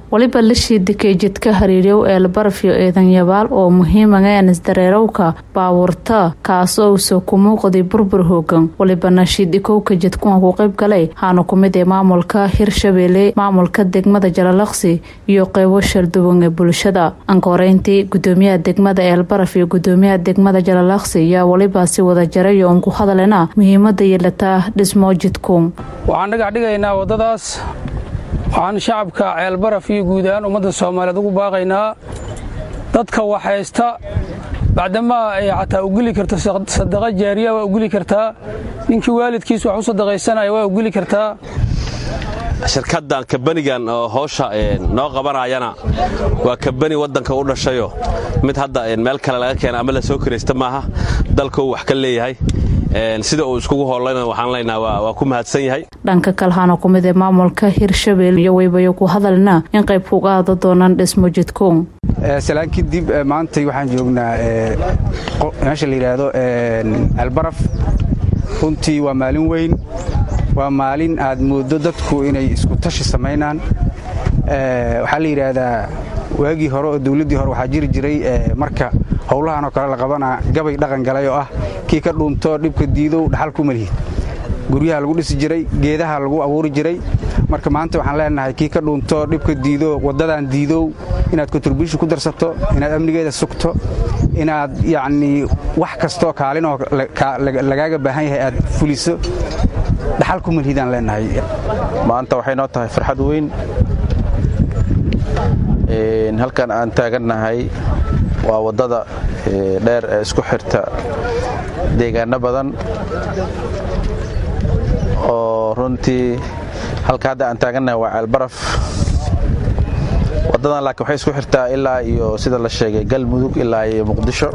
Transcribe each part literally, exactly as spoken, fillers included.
waliba la shiidikay jidka hariiryow ee Elbarafyo eedan yabaal oo muhiim ah in isdareerowka baawarta kaas oo soo ku muuqday burbur hoogan waliba nashiidikowka jidku ku qayb galay haana kumid ee maamulka Hirshabelle maamulka degmada Jalalaqsi iyo qaybo shalduwan ee bulshada ankoreyntii gudoomiyaha degmada Elbarafyo gudoomiyaha degmada Jalalaqsi ayaa waliba si wada jaray oo ku hadalena muhiimada yeelata dhismo jidku waxaan naga dhigaynaa wadadaas waxaan shacabka Elbarafyo guud ahaan ummadda Soomaaliyeed ugu baaqaynaa dadka waxaysta بعدما حتى أقولي كرتا صدقة جارية وأقولي كرتا إنك والد كيس وحو صدقة سنة وأقولي كرتا شركة كبنيجان هوشة ناقبنا عينا وكبني ودن كورنا شيء مت هذا الملك لا كان عمله سكر استماها دلكو وحكلي هاي sida uu iskugu hoolayna waxaan leenahay waa ku mahadsan yahay dhanka kalhaana kumid ee maamulka Hirshabelle iyo waybayo ku hadalna in qayb ku qaado doonaan dhismo jidku salaanki dib maanta waxaan joognaa meesha la yiraahdo Elbaraf runtii waa maalin weyn waa maalin aad moodo dadku inay isku tashi sameeyaan waxa la yiraahdaa waagii hore oo dawladii hore waxa jiri jiray marka howlahan oo kale la qabana gabay dhaqan galay oo ah kii ka dhunto dhibka diido dhaxal ku malihid guriyaha lagu dhisi jiray geedaha lagu abuuri jiray marka maanta waxaan leenahay kii ka dhunto dhibka diido wadadan diido inaad contribution ku darsato inaad amnigeeda sugto inaad yaani wax kasto kaalin oo lagaaga baahan yahay aad fuliso dhaxal ku malihidaan leenahay maanta waxay noo tahay farxad weyn ee halkan aan taaganahay waa wadada dheer ee isku xirta deegaano badan oo runtii halka hadda aan taaganahay waa Elbaraf wadadan laakiin waxay isku xirtaa ilaa iyo sida la sheegay Galmudug ilaa iyo Muqdisho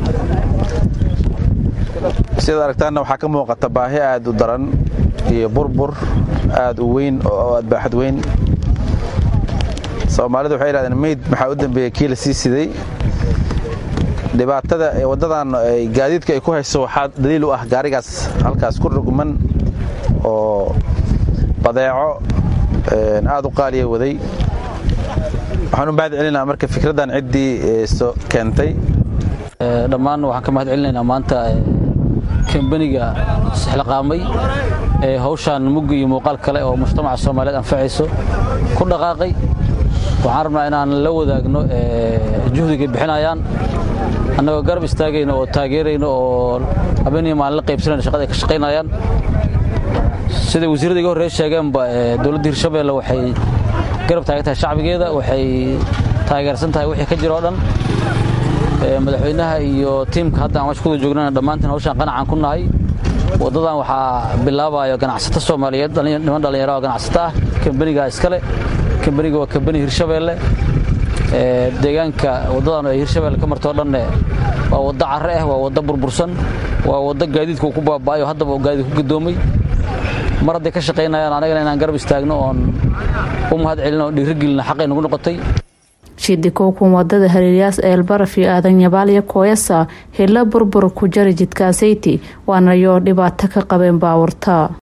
sida aragtaana waxa ka muuqata baahi aad u daran iyo burbur aad u weyn oo aad baaxad weyn Soomaalidu waxay yiraahdeen meed waxa u dambeeyay kiila sii siday dhibaatada ee wadadan ay gaadiidka ay ku hayso waxa daliil u ah gaarigaas halkaas ku rugman oo badeeco aad u qaaliye waday waxaan u baad celinaa marka fikradan cidii soo keentay dhammaan waxaan ka mahad celinaynaa maanta kambaniga saxlaqaamay ee hawshan mug iyo muuqaal kale oo mujtamaca Soomaaliyeed anfacayso ku dhaqaaqay waxaan rabnaa inaan la wadaagno juhdiga bixinayaan annagoo garab istaagayno oo taageerayno oo habeenii maalin la qaybsanayno shaqada ay ka shaqaynayaan sida wasiirada iga horreeyay sheegeenba dawladda Hirshabelle waxay garab taageertaa shacbigeeda waxay taageersan tahay wixii ka jiro dhan madaxweynaha iyo tiimka hadda aan wada joognana dhammaantiin hawshan qanacan ku nahay wadadan waxa bilaabayo ganacsato Soomaaliyeed niman dhalinyaro ganacsato ah kambaniga iskale kambaniga waa kambani Hirshabelle ee deegaanka wadadan ay Hirshabelle ka marto dhan waa wada carre ah waa wada burbursan waa wada gaadiidku ku baabaayo hadda oo gaadiid ku gadoomay mar haday ka shaqeynayaan anaga inaan garab istaagno oo u mahad celino dhiirigelina xaq ay nagu noqotay shidikowku wadada hariiryaas ee Elbarafyo aadan yabaal iyo Kooyasa hela burbur ku jari jidkaasayti waana yo dhibaato ka qabeen baawarta